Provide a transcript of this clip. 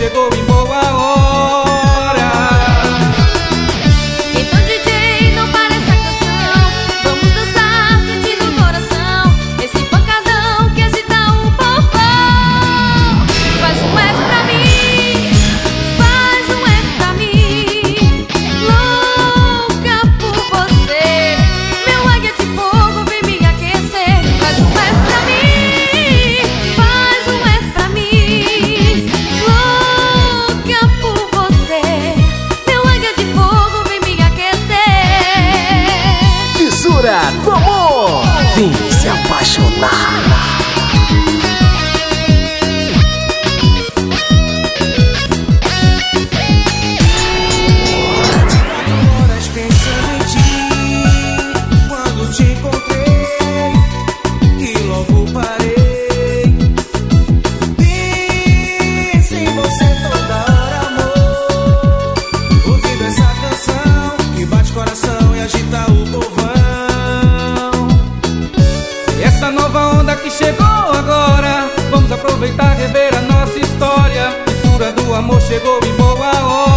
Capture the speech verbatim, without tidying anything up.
chegou em boa hora. Então D J, não para essa canção, vamos dançar sentindo o coração, esse pancadão que agita o povão. Faz um F pra mim, faz um F pra mim, louca por você, meu águia de fogo vem me aquecer. Faz um F pra mim, faz um F pra mim, louca por você, meu águia de fogo vem me aquecer. Fissura do amor, vem se apaixonar. Horas pensando em ti, quando te encontrei e logo parei. Penso em você toda hora, amor, ouvindo essa canção que bate coração e agita o povão. E essa nova onda que chegou agora, vamos aproveitar e rever a nossa história. Fissura do amor chegou em boa hora.